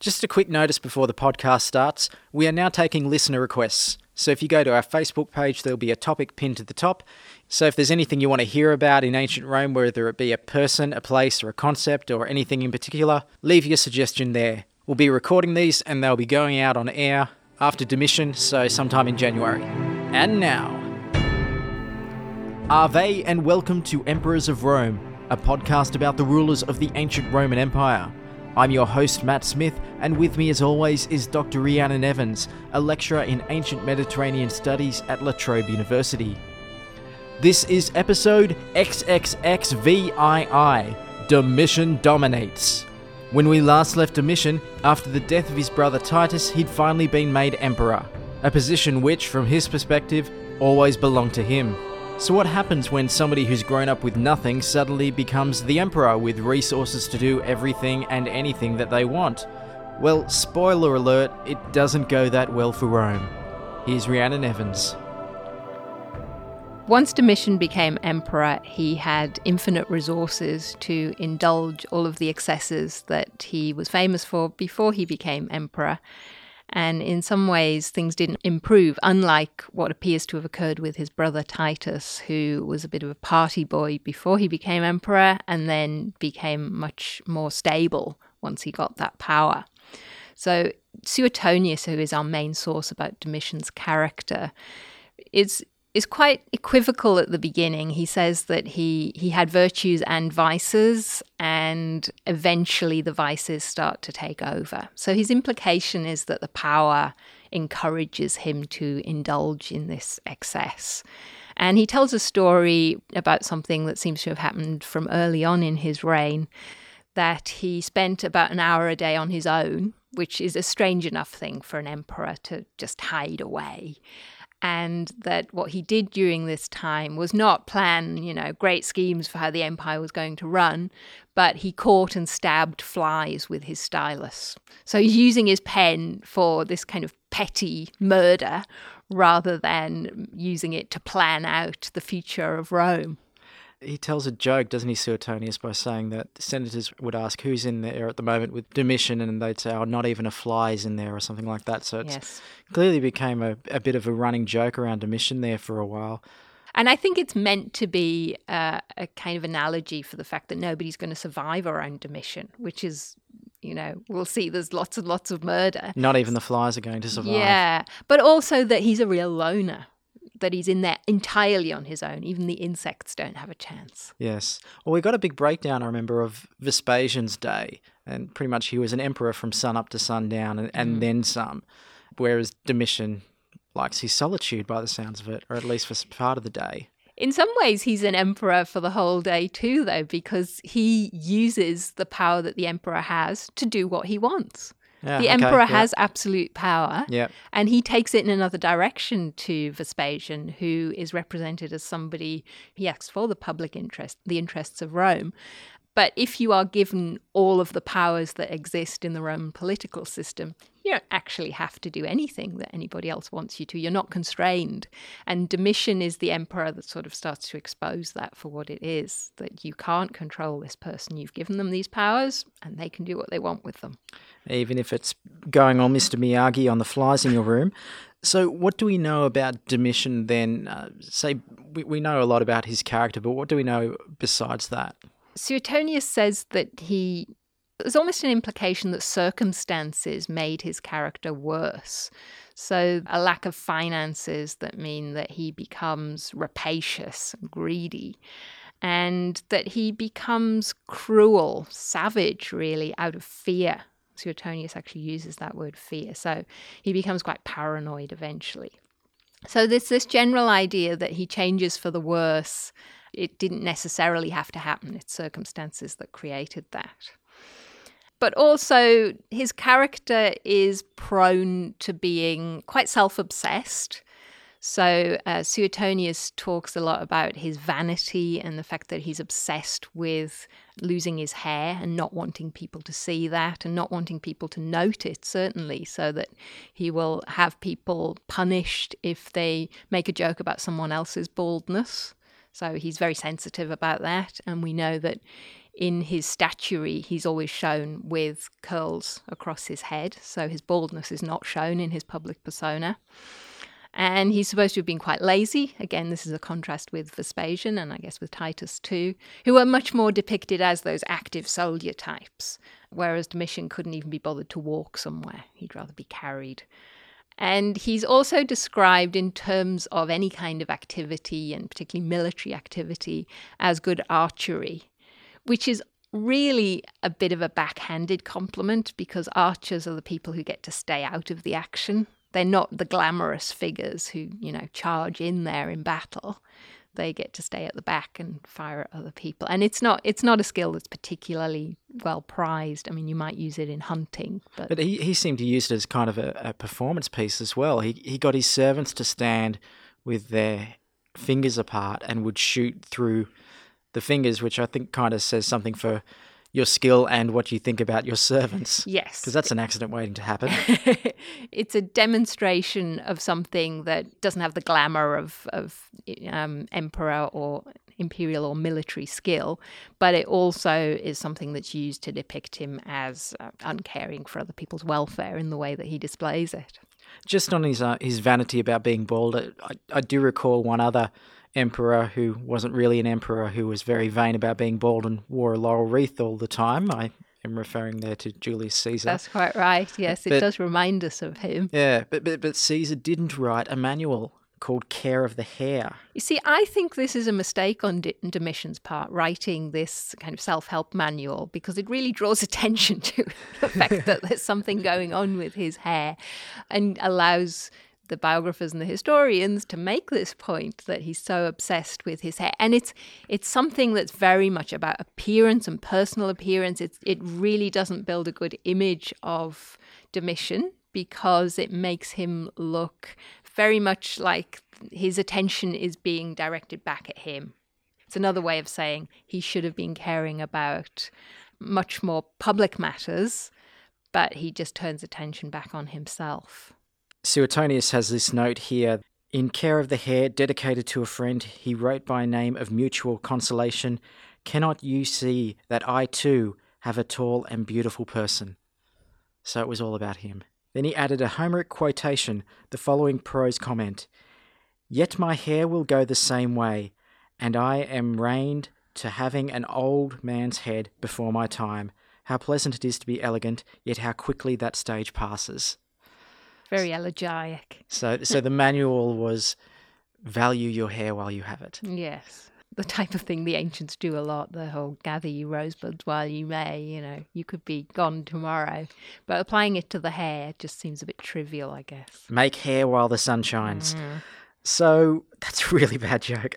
Just a quick notice before the podcast starts. We are now taking listener requests. So if you go to our Facebook page, there'll be a topic pinned to the top. So if there's anything you want to hear about in ancient Rome, whether it be a person, a place, or a concept, or anything in particular, leave your suggestion there. We'll be recording these and they'll be going out on air after Domitian, so sometime in January. And now, Ave and welcome to Emperors of Rome, a podcast about the rulers of the ancient Roman Empire. I'm your host, Matt Smith, and with me as always is Dr. Rhiannon Evans, a lecturer in Ancient Mediterranean Studies at La Trobe University. This is episode XXXVII, Domitian Dominates. When we last left Domitian, after the death of his brother Titus, he'd finally been made emperor, a position which, from his perspective, always belonged to him. So what happens when somebody who's grown up with nothing suddenly becomes the emperor with resources to do everything and anything that they want? Well, spoiler alert, it doesn't go that well for Rome. Here's Rhiannon Evans. Once Domitian became emperor, he had infinite resources to indulge all of the excesses that he was famous for before he became emperor. And in some ways, things didn't improve, unlike what appears to have occurred with his brother Titus, who was a bit of a party boy before he became emperor and then became much more stable once he got that power. So Suetonius, who is our main source about Domitian's character, is quite equivocal at the beginning. He says that he had virtues and vices, and eventually the vices start to take over. So his implication is that the power encourages him to indulge in this excess. And he tells a story about something that seems to have happened from early on in his reign, that he spent about an hour a day on his own, which is a strange enough thing for an emperor to just hide away. And that what he did during this time was not plan, great schemes for how the empire was going to run, but he caught and stabbed flies with his stylus. So he's using his pen for this kind of petty murder rather than using it to plan out the future of Rome. He tells a joke, doesn't he, Suetonius, by saying that senators would ask who's in there at the moment with Domitian, and they'd say, not even a fly is in there, or something like that. So it's clearly became a bit of a running joke around Domitian there for a while. And I think it's meant to be a kind of analogy for the fact that nobody's going to survive around Domitian, which is, we'll see there's lots and lots of murder. Not even the flies are going to survive. Yeah, but also that he's a real loner, that he's in there entirely on his own. Even the insects don't have a chance. Yes. Well, we got a big breakdown, I remember, of Vespasian's day, and pretty much he was an emperor from sun up to sundown and then some, whereas Domitian likes his solitude by the sounds of it, or at least for part of the day. In some ways, he's an emperor for the whole day too, though, because he uses the power that the emperor has to do what he wants. Yeah, the emperor has absolute power, and he takes it in another direction to Vespasian, who is represented as somebody he acts for the public interest, the interests of Rome. But if you are given all of the powers that exist in the Roman political system, you don't actually have to do anything that anybody else wants you to. You're not constrained. And Domitian is the emperor that sort of starts to expose that for what it is, that you can't control this person. You've given them these powers, and they can do what they want with them. Even if it's going on Mr. Miyagi on the flies in your room. So what do we know about Domitian then? We know a lot about his character, but what do we know besides that? Suetonius says that there's almost an implication that circumstances made his character worse. So a lack of finances that mean that he becomes rapacious and greedy, and that he becomes cruel, savage, really, out of fear. Suetonius actually uses that word fear. So he becomes quite paranoid eventually. So there's this general idea that he changes for the worse. It didn't necessarily have to happen. It's circumstances that created that. But also, his character is prone to being quite self-obsessed. So Suetonius talks a lot about his vanity and the fact that he's obsessed with losing his hair and not wanting people to see that and not wanting people to note it, certainly, so that he will have people punished if they make a joke about someone else's baldness. So he's very sensitive about that. And we know that in his statuary, he's always shown with curls across his head, so his baldness is not shown in his public persona. And he's supposed to have been quite lazy. Again, this is a contrast with Vespasian and I guess with Titus too, who are much more depicted as those active soldier types, whereas Domitian couldn't even be bothered to walk somewhere. He'd rather be carried. And he's also described in terms of any kind of activity, and particularly military activity, as good archery, which is really a bit of a backhanded compliment because archers are the people who get to stay out of the action. They're not the glamorous figures who, charge in there in battle. They get to stay at the back and fire at other people. And it's not a skill that's particularly well prized. I mean, you might use it in hunting. But he seemed to use it as kind of a performance piece as well. He got his servants to stand with their fingers apart and would shoot through the fingers, which I think kind of says something for your skill and what you think about your servants. Yes. Because that's an accident waiting to happen. It's a demonstration of something that doesn't have the glamour of emperor or imperial or military skill, but it also is something that's used to depict him as uncaring for other people's welfare in the way that he displays it. Just on his vanity about being bald, I do recall one other emperor who wasn't really an emperor, who was very vain about being bald and wore a laurel wreath all the time. I am referring there to Julius Caesar. That's quite right, yes. It does remind us of him. Yeah, but Caesar didn't write a manual called Care of the Hair. You see, I think this is a mistake on Domitian's part, writing this kind of self-help manual, because it really draws attention to the fact that there's something going on with his hair and allows the biographers and the historians to make this point that he's so obsessed with his hair. And it's something that's very much about appearance and personal appearance. It really doesn't build a good image of Domitian because it makes him look very much like his attention is being directed back at him. It's another way of saying he should have been caring about much more public matters, but he just turns attention back on himself. Suetonius has this note here. In Care of the Hair, dedicated to a friend, he wrote by name of mutual consolation, "Cannot you see that I too have a tall and beautiful person?" So it was all about him. Then he added a Homeric quotation, the following prose comment. "Yet my hair will go the same way, and I am reined to having an old man's head before my time. How pleasant it is to be elegant, yet how quickly that stage passes." Very elegiac. So the manual was value your hair while you have it. Yes. The type of thing the ancients do a lot, the whole gather you rosebuds while you may, you could be gone tomorrow. But applying it to the hair just seems a bit trivial, I guess. Make hair while the sun shines. So that's a really bad joke.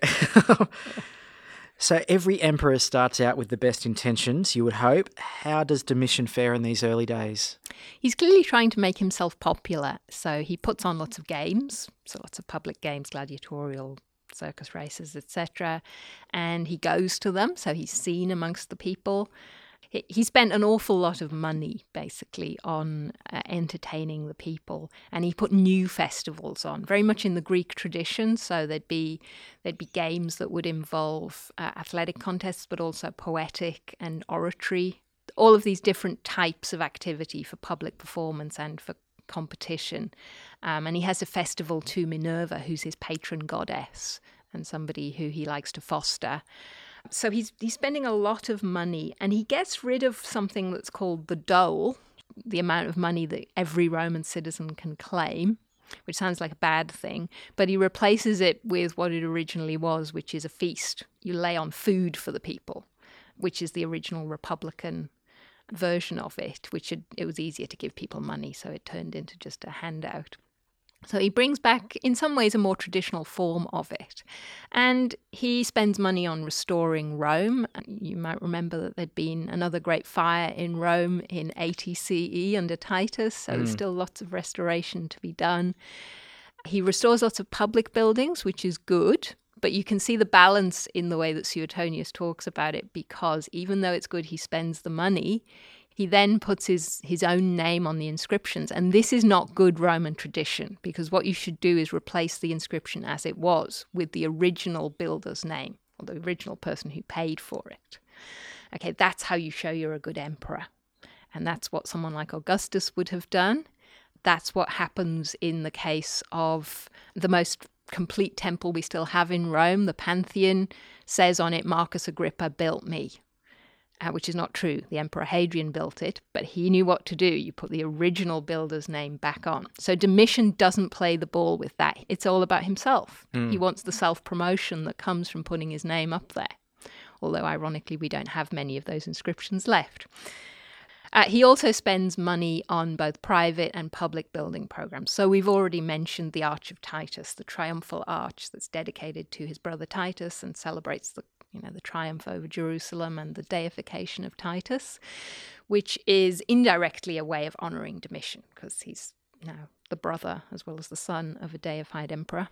So every emperor starts out with the best intentions, you would hope. How does Domitian fare in these early days? He's clearly trying to make himself popular. So he puts on lots of games, so lots of public games, gladiatorial, circus races, etc. And he goes to them, so he's seen amongst the people. He spent an awful lot of money, basically, on entertaining the people, and he put new festivals on, very much in the Greek tradition. So there'd be games that would involve athletic contests, but also poetic and oratory. All of these different types of activity for public performance and for competition. And he has a festival to Minerva, who's his patron goddess and somebody who he likes to foster. So he's spending a lot of money, and he gets rid of something that's called the dole, the amount of money that every Roman citizen can claim, which sounds like a bad thing, but he replaces it with what it originally was, which is a feast. You lay on food for the people, which is the original Republican version of it, it was easier to give people money, so it turned into just a handout. So he brings back, in some ways, a more traditional form of it. And he spends money on restoring Rome. You might remember that there'd been another great fire in Rome in 80 CE under Titus, so there's still lots of restoration to be done. He restores lots of public buildings, which is good, but you can see the balance in the way that Suetonius talks about it, because even though it's good he spends the money, he then puts his own name on the inscriptions. And this is not good Roman tradition, because what you should do is replace the inscription as it was with the original builder's name, or the original person who paid for it. Okay, that's how you show you're a good emperor. And that's what someone like Augustus would have done. That's what happens in the case of the most complete temple we still have in Rome. The Pantheon says on it, Marcus Agrippa built me, which is not true. The Emperor Hadrian built it, but he knew what to do. You put the original builder's name back on. So Domitian doesn't play the ball with that. It's all about himself. He wants the self-promotion that comes from putting his name up there. Although, ironically, we don't have many of those inscriptions left. He also spends money on both private and public building programs. So we've already mentioned the Arch of Titus, the triumphal arch that's dedicated to his brother Titus and celebrates the triumph over Jerusalem and the deification of Titus, which is indirectly a way of honouring Domitian, because he's now the brother as well as the son of a deified emperor.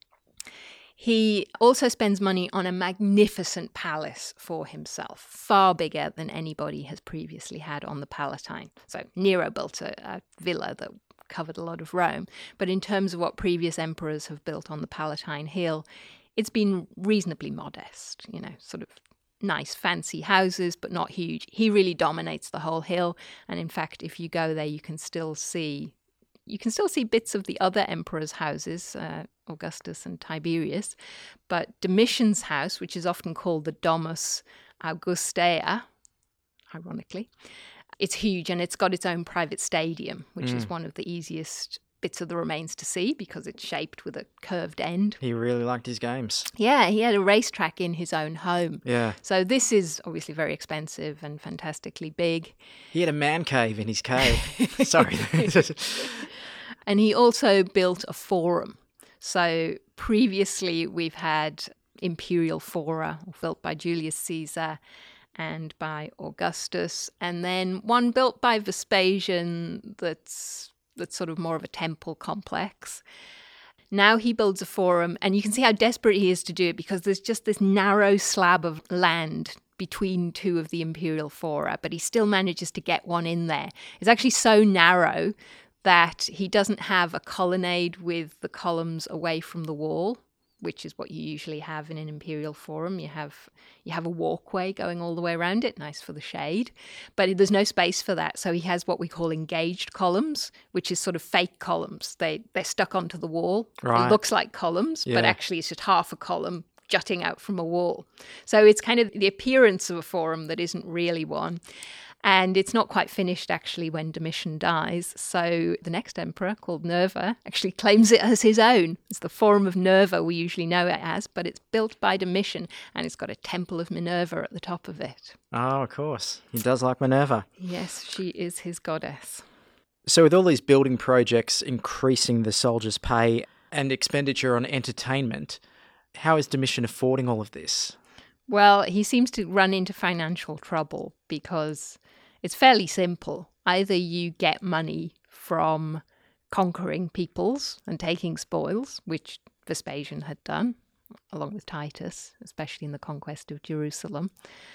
He also spends money on a magnificent palace for himself, far bigger than anybody has previously had on the Palatine. So Nero built a villa that covered a lot of Rome, but in terms of what previous emperors have built on the Palatine Hill, it's been reasonably modest, sort of nice, fancy houses, but not huge. He really dominates the whole hill, and in fact, if you go there, you can still see bits of the other emperors' houses, Augustus and Tiberius, but Domitian's house, which is often called the Domus Augustea, ironically, it's huge, and it's got its own private stadium, which is one of the easiest bits of the remains to see because it's shaped with a curved end. He really liked his games. Yeah, he had a racetrack in his own home. Yeah. So this is obviously very expensive and fantastically big. He had a man cave in his cave. Sorry. And he also built a forum. So previously we've had imperial fora built by Julius Caesar and by Augustus, and then one built by Vespasian that's sort of more of a temple complex. Now he builds a forum, and you can see how desperate he is to do it because there's just this narrow slab of land between two of the imperial fora, but he still manages to get one in there. It's actually so narrow that he doesn't have a colonnade with the columns away from the wall, which is what you usually have in an imperial forum. You have a walkway going all the way around it, nice for the shade, but there's no space for that. So he has what we call engaged columns, which is sort of fake columns. They're stuck onto the wall. Right. It looks like columns, but actually it's just half a column jutting out from a wall. So it's kind of the appearance of a forum that isn't really one. And it's not quite finished, actually, when Domitian dies. So the next emperor, called Nerva, actually claims it as his own. It's the Forum of Nerva we usually know it as, but it's built by Domitian, and it's got a temple of Minerva at the top of it. Oh, of course. He does like Minerva. Yes, she is his goddess. So with all these building projects increasing the soldiers' pay and expenditure on entertainment, how is Domitian affording all of this? Well, he seems to run into financial trouble because it's fairly simple. Either you get money from conquering peoples and taking spoils, which Vespasian had done, along with Titus, especially in the conquest of Jerusalem,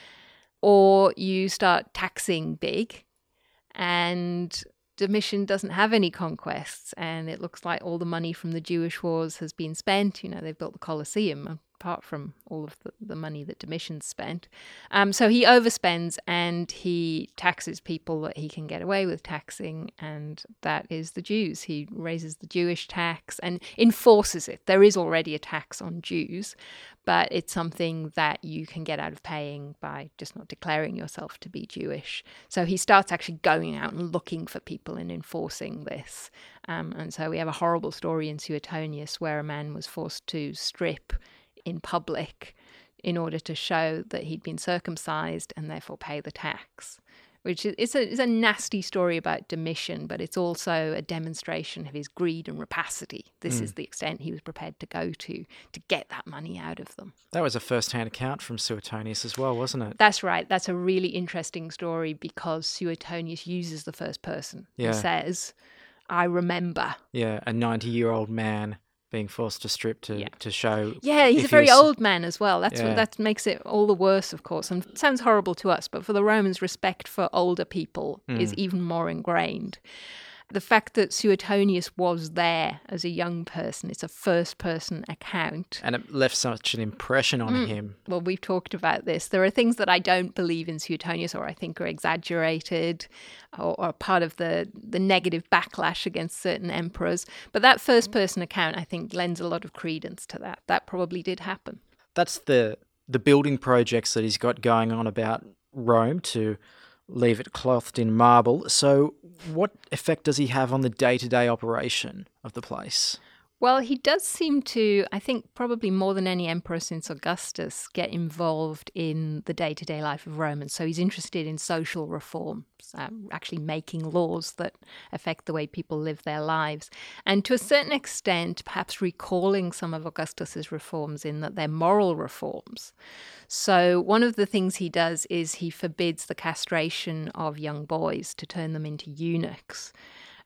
or you start taxing big, and Domitian doesn't have any conquests, and it looks like all the money from the Jewish wars has been spent. They've built the Colosseum, apart from all of the money that Domitian spent. So he overspends and he taxes people that he can get away with taxing, and that is the Jews. He raises the Jewish tax and enforces it. There is already a tax on Jews, but it's something that you can get out of paying by just not declaring yourself to be Jewish. So he starts actually going out and looking for people and enforcing this. And so we have a horrible story in Suetonius where a man was forced to strip in public in order to show that he'd been circumcised and therefore pay the tax, which is a nasty story about Domitian, but it's also a demonstration of his greed and rapacity. This is the extent he was prepared to go to get that money out of them. That was a first-hand account from Suetonius as well, wasn't it? That's right. That's a really interesting story because Suetonius uses the first person. He says, I remember. Yeah, a 90-year-old man being forced to strip to show. Yeah, he's a very old man as well. That makes it all the worse, of course. And it sounds horrible to us, but for the Romans, respect for older people is even more ingrained. The fact that Suetonius was there as a young person, it's a first-person account. And it left such an impression on him. Well, we've talked about this. There are things that I don't believe in Suetonius or I think are exaggerated or are part of the negative backlash against certain emperors. But that first-person account, I think, lends a lot of credence to that. That probably did happen. That's the building projects that he's got going on about Rome to leave it clothed in marble. So what effect does he have on the day-to-day operation of the place? Well, he does seem to, I think probably more than any emperor since Augustus, get involved in the day-to-day life of Rome. And so he's interested in social reforms, actually making laws that affect the way people live their lives. And to a certain extent, perhaps recalling some of Augustus's reforms in that they're moral reforms. So one of the things he does is he forbids the castration of young boys to turn them into eunuchs.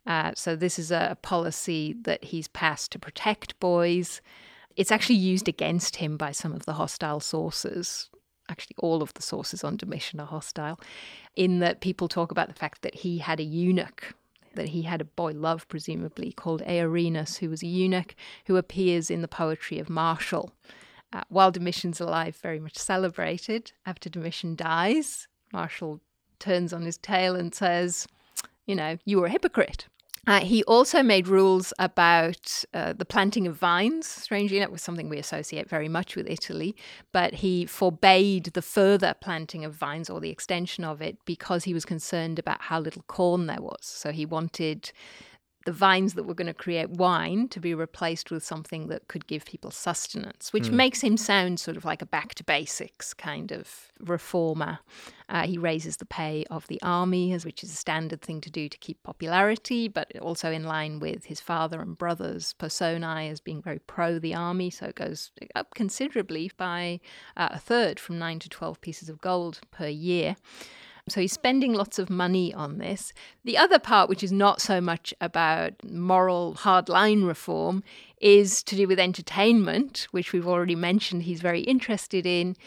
So this is a policy that he's passed to protect boys. It's actually used against him by some of the hostile sources. Actually, all of the sources on Domitian are hostile, in that people talk about the fact that he had a eunuch, that he had a boy love, presumably, called Aerinus, who was a eunuch, who appears in the poetry of Martial. While Domitian's alive, very much celebrated. After Domitian dies, Martial turns on his tail and says, you were a hypocrite. He also made rules about the planting of vines. Strangely enough, was something we associate very much with Italy. But he forbade the further planting of vines or the extension of it because he was concerned about how little corn there was. So he wanted the vines that were going to create wine to be replaced with something that could give people sustenance, which makes him sound sort of like a back to basics kind of reformer. He raises the pay of the army, which is a standard thing to do to keep popularity, but also in line with his father and brothers' personae as being very pro the army. So it goes up considerably by a third, from 9 to 12 pieces of gold per year. So he's spending lots of money on this. The other part, which is not so much about moral hardline reform, is to do with entertainment, which we've already mentioned he's very interested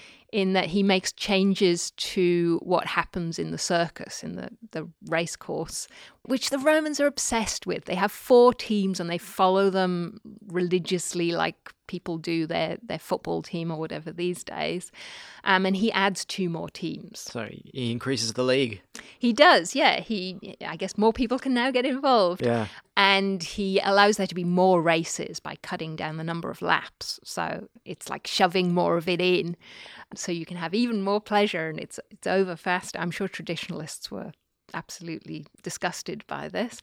in that he makes changes to what happens in the circus, in the race course, which the Romans are obsessed with. They have 4 teams and they follow them religiously like people do their football team or whatever these days. And he adds 2 more teams. So he increases the league. He does, yeah. I guess more people can now get involved. Yeah. And he allows there to be more races by cutting down the number of laps. So it's like shoving more of it in. So you can have even more pleasure and it's over fast. I'm sure traditionalists were absolutely disgusted by this.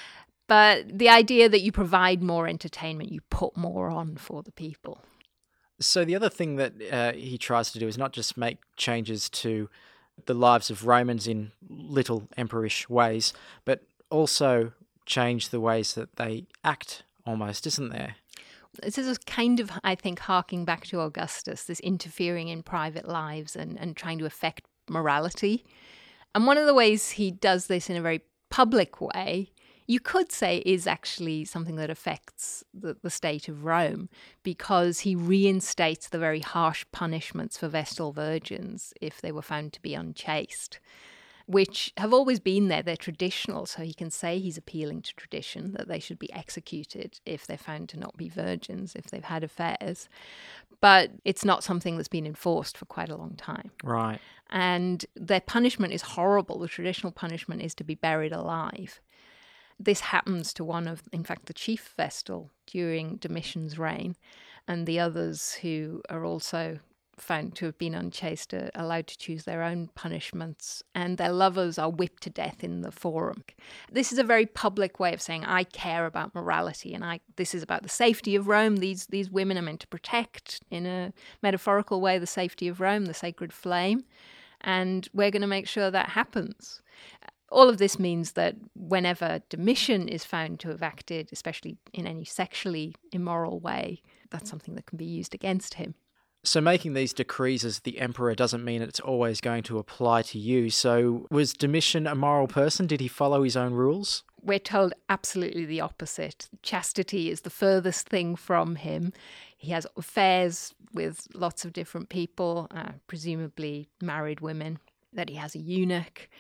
But the idea that you provide more entertainment, you put more on for the people. So the other thing that he tries to do is not just make changes to the lives of Romans in little emperorish ways, but also change the ways that they act almost, isn't there? This is kind of, I think, harking back to Augustus, this interfering in private lives and trying to affect morality. And one of the ways he does this in a very public way, you could say, is actually something that affects the state of Rome, because he reinstates the very harsh punishments for Vestal virgins if they were found to be unchaste, which have always been there. They're traditional, so he can say he's appealing to tradition, that they should be executed if they're found to not be virgins, if they've had affairs. But it's not something that's been enforced for quite a long time. Right. And their punishment is horrible. The traditional punishment is to be buried alive. This happens to one of, in fact, the chief Vestal during Domitian's reign, and the others who are also found to have been unchaste are allowed to choose their own punishments, and their lovers are whipped to death in the forum. This is a very public way of saying, I care about morality, and this is about the safety of Rome. These women are meant to protect, in a metaphorical way, the safety of Rome, the sacred flame, and we're going to make sure that happens. All of this means that whenever Domitian is found to have acted, especially in any sexually immoral way, that's something that can be used against him. So making these decrees as the emperor doesn't mean it's always going to apply to you. So was Domitian a moral person? Did he follow his own rules? We're told absolutely the opposite. Chastity is the furthest thing from him. He has affairs with lots of different people, presumably married women, that he has a eunuch,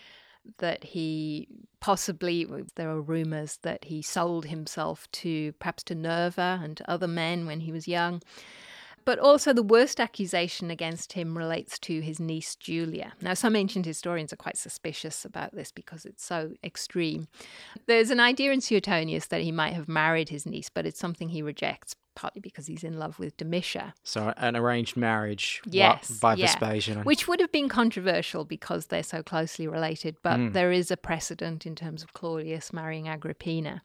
that he possibly, there are rumors that he sold himself perhaps to Nerva and to other men when he was young. But also the worst accusation against him relates to his niece Julia. Now, some ancient historians are quite suspicious about this because it's so extreme. There's an idea in Suetonius that he might have married his niece, but it's something he rejects, partly because he's in love with Domitia. So an arranged marriage Yes, by Vespasian. Which would have been controversial because they're so closely related, but there is a precedent in terms of Claudius marrying Agrippina.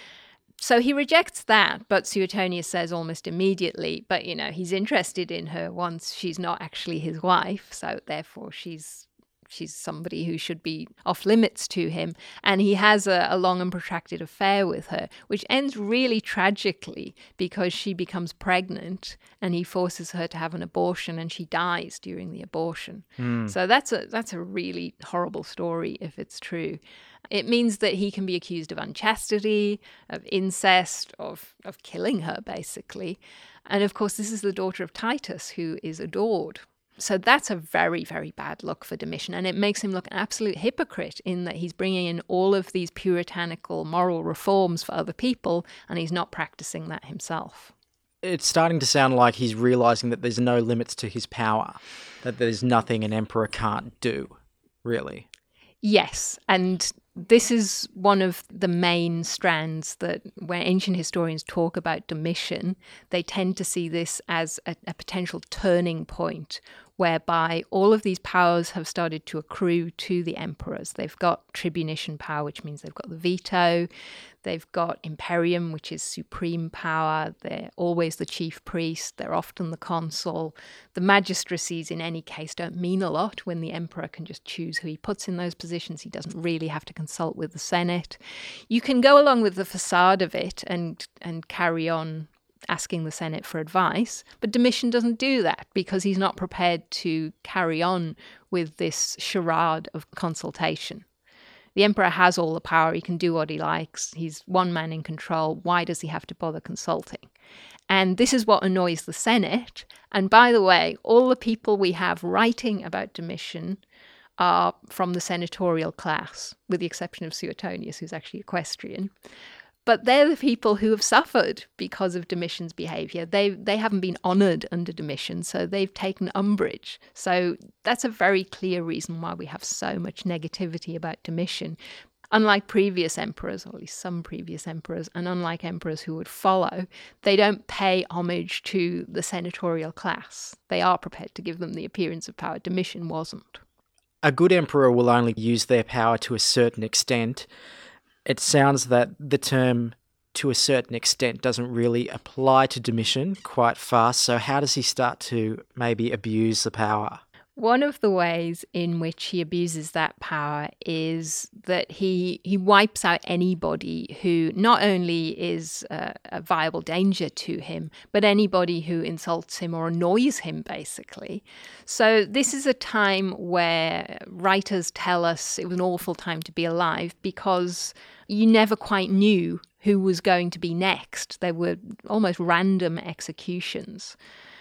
So he rejects that, but Suetonius says almost immediately, but, he's interested in her once she's not actually his wife, so therefore she's somebody who should be off limits to him. And he has a long and protracted affair with her, which ends really tragically because she becomes pregnant and he forces her to have an abortion and she dies during the abortion. So that's a really horrible story if it's true. It means that he can be accused of unchastity, of incest, of killing her, basically. And of course, this is the daughter of Titus, who is adored. So that's a very, very bad look for Domitian. And it makes him look an absolute hypocrite in that he's bringing in all of these puritanical moral reforms for other people, and he's not practicing that himself. It's starting to sound like he's realising that there's no limits to his power, that there's nothing an emperor can't do, really. Yes, and this is one of the main strands that when ancient historians talk about Domitian, they tend to see this as a potential turning point whereby all of these powers have started to accrue to the emperors. They've got tribunician power, which means they've got the veto. They've got imperium, which is supreme power. They're always the chief priest. They're often the consul. The magistracies, in any case, don't mean a lot when the emperor can just choose who he puts in those positions. He doesn't really have to consult with the Senate. You can go along with the facade of it and carry on asking the Senate for advice, but Domitian doesn't do that because he's not prepared to carry on with this charade of consultation. The emperor has all the power. He can do what he likes. He's one man in control. Why does he have to bother consulting? And this is what annoys the Senate. And by the way, all the people we have writing about Domitian are from the senatorial class, with the exception of Suetonius, who's actually equestrian. But they're the people who have suffered because of Domitian's behaviour. They haven't been honoured under Domitian, so they've taken umbrage. So that's a very clear reason why we have so much negativity about Domitian. Unlike previous emperors, or at least some previous emperors, and unlike emperors who would follow, they don't pay homage to the senatorial class. They are prepared to give them the appearance of power. Domitian wasn't. A good emperor will only use their power to a certain extent. It sounds that the term to a certain extent doesn't really apply to Domitian quite fast, so how does he start to maybe abuse the power? One of the ways in which he abuses that power is that he wipes out anybody who not only is a viable danger to him, but anybody who insults him or annoys him, basically. So this is a time where writers tell us it was an awful time to be alive because you never quite knew who was going to be next. There were almost random executions.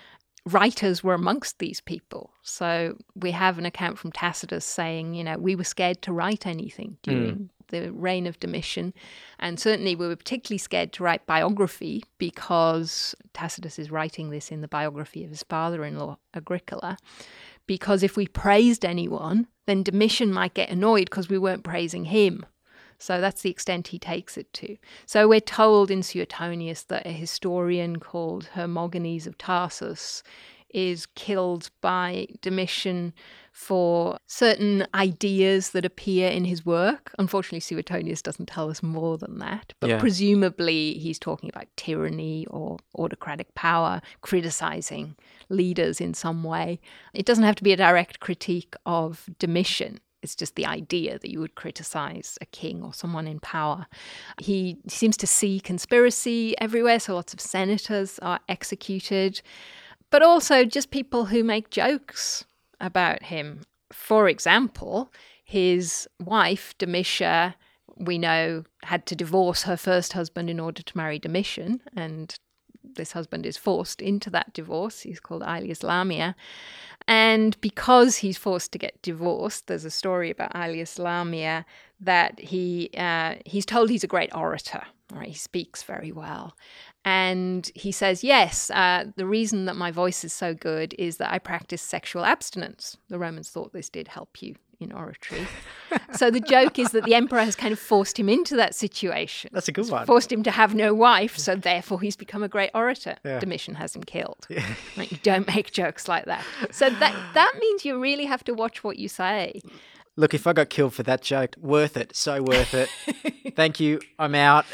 Writers were amongst these people. So we have an account from Tacitus saying, we were scared to write anything during the reign of Domitian. And certainly we were particularly scared to write biography because Tacitus is writing this in the biography of his father-in-law, Agricola. Because if we praised anyone, then Domitian might get annoyed because we weren't praising him. So that's the extent he takes it to. So we're told in Suetonius that a historian called Hermogenes of Tarsus is killed by Domitian for certain ideas that appear in his work. Unfortunately, Suetonius doesn't tell us more than that. But presumably he's talking about tyranny or autocratic power, criticizing leaders in some way. It doesn't have to be a direct critique of Domitian. It's just the idea that you would criticize a king or someone in power. He seems to see conspiracy everywhere, so lots of senators are executed, but also just people who make jokes about him. For example, his wife, Domitia, we know, had to divorce her first husband in order to marry Domitian, and this husband is forced into that divorce. He's called Aelius Lamia. And because he's forced to get divorced, there's a story about Aelius Lamia that he's told he's a great orator. Right? He speaks very well. And he says, yes, the reason that my voice is so good is that I practice sexual abstinence. The Romans thought this did help you in oratory. So the joke is that the emperor has kind of forced him into that situation. That's a good one. Forced him to have no wife, so therefore he's become a great orator. Yeah. Domitian has him killed. Yeah. Right? You don't make jokes like that. So that means you really have to watch what you say. Look, if I got killed for that joke, worth it. So worth it. Thank you. I'm out.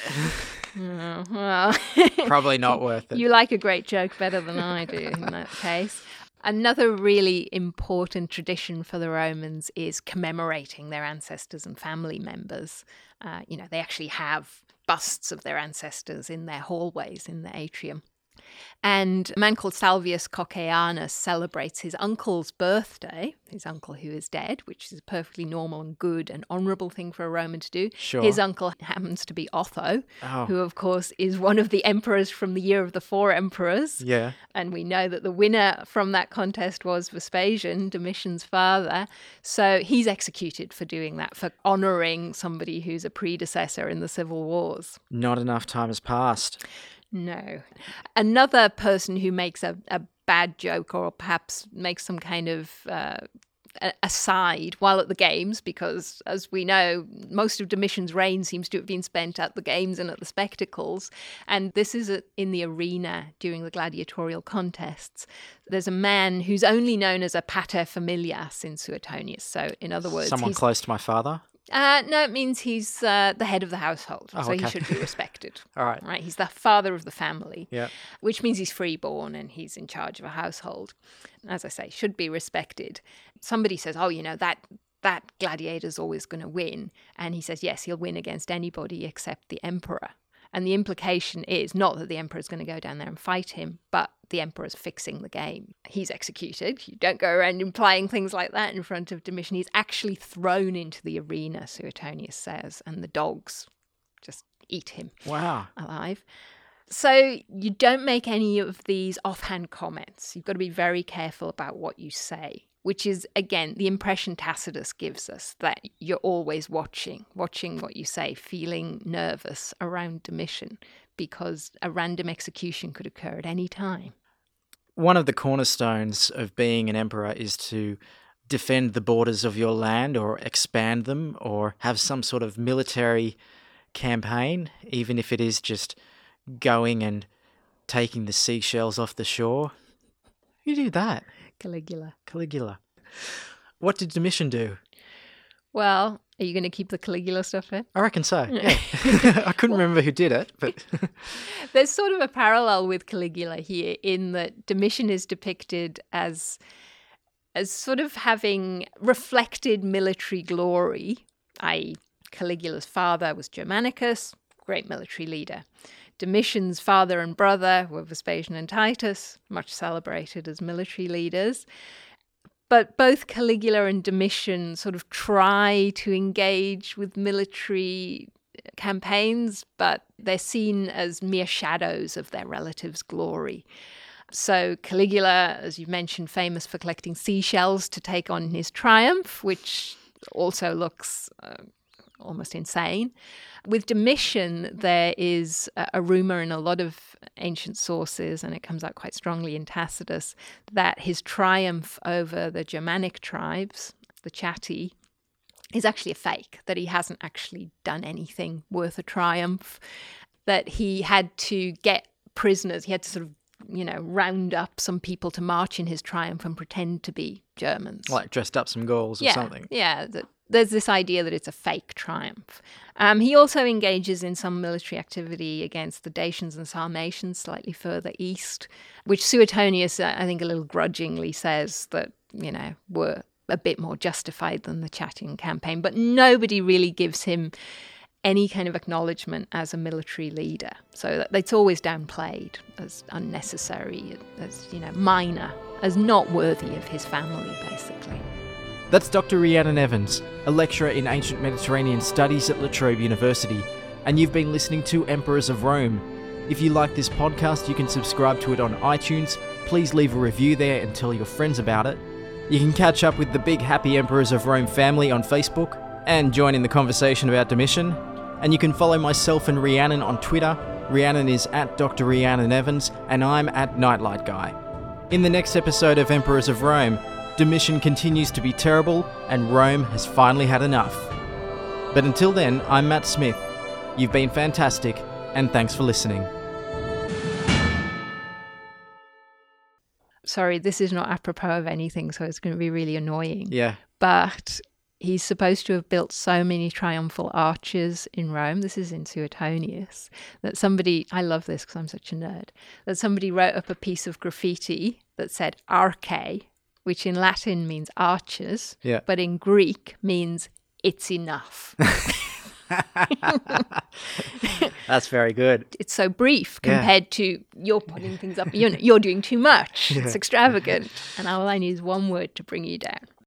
Well, probably not worth it. You like a great joke better than I do in that case. Another really important tradition for the Romans is commemorating their ancestors and family members. They actually have busts of their ancestors in their hallways in the atrium. And a man called Salvius Cocceianus celebrates his uncle's birthday, his uncle who is dead, which is a perfectly normal and good and honourable thing for a Roman to do. Sure. His uncle happens to be Otho, who, of course, is one of the emperors from the Year of the Four Emperors. Yeah. And we know that the winner from that contest was Vespasian, Domitian's father. So he's executed for doing that, for honouring somebody who's a predecessor in the civil wars. Not enough time has passed. No. Another person who makes a bad joke or perhaps makes some kind of aside while at the games, because as we know, most of Domitian's reign seems to have been spent at the games and at the spectacles. And this is in the arena during the gladiatorial contests. There's a man who's only known as a pater familias in Suetonius. So in other words, someone close to my father? No, it means he's the head of the household, so okay. he should be respected. All right. Right, he's the father of the family, yeah, which means he's freeborn and he's in charge of a household. As I say, should be respected. Somebody says, that gladiator's always going to win. And he says, yes, he'll win against anybody except the emperor. And the implication is not that the emperor's going to go down there and fight him, but the emperor's fixing the game. He's executed. You don't go around implying things like that in front of Domitian. He's actually thrown into the arena, Suetonius says, and the dogs just eat him alive. So you don't make any of these offhand comments. You've got to be very careful about what you say, which is, again, the impression Tacitus gives us, that you're always watching what you say, feeling nervous around Domitian, because a random execution could occur at any time. One of the cornerstones of being an emperor is to defend the borders of your land or expand them or have some sort of military campaign, even if it is just going and taking the seashells off the shore. Who did that? Caligula. What did Domitian do? Well, are you going to keep the Caligula stuff in? I reckon so, yeah. I couldn't remember who did it, but... There's sort of a parallel with Caligula here in that Domitian is depicted as sort of having reflected military glory, i.e. Caligula's father was Germanicus, great military leader. Domitian's father and brother were Vespasian and Titus, much celebrated as military leaders. But both Caligula and Domitian sort of try to engage with military campaigns, but they're seen as mere shadows of their relatives' glory. So Caligula, as you mentioned, famous for collecting seashells to take on his triumph, which also looks almost insane. With Domitian, there is a rumor in a lot of ancient sources, and it comes out quite strongly in Tacitus, that his triumph over the Germanic tribes, the Chatti, is actually a fake, that he hasn't actually done anything worth a triumph, that he had to get prisoners, he had to sort of, round up some people to march in his triumph and pretend to be Germans. Like dressed up some Gauls or something. Yeah, there's this idea that it's a fake triumph. He also engages in some military activity against the Dacians and Sarmatians slightly further east, which Suetonius, I think, a little grudgingly says that, were a bit more justified than the Chattian campaign. But nobody really gives him any kind of acknowledgement as a military leader. So it's always downplayed as unnecessary, as, minor, as not worthy of his family, basically. That's Dr. Rhiannon Evans, a lecturer in ancient Mediterranean studies at La Trobe University, and you've been listening to Emperors of Rome. If you like this podcast, you can subscribe to it on iTunes. Please leave a review there and tell your friends about it. You can catch up with the Big Happy Emperors of Rome family on Facebook and join in the conversation about Domitian. And you can follow myself and Rhiannon on Twitter. Rhiannon is at Dr. Rhiannon Evans, and I'm at Nightlight Guy. In the next episode of Emperors of Rome, Domitian continues to be terrible, and Rome has finally had enough. But until then, I'm Matt Smith. You've been fantastic, and thanks for listening. Sorry, this is not apropos of anything, so it's going to be really annoying. Yeah. But he's supposed to have built so many triumphal arches in Rome. This is in Suetonius. That somebody, I love this because I'm such a nerd, that somebody wrote up a piece of graffiti that said arche, which in Latin means arches, but in Greek means it's enough. That's very good. It's so brief compared to you're putting things up, you're doing too much. It's extravagant. And all I need is one word to bring you down.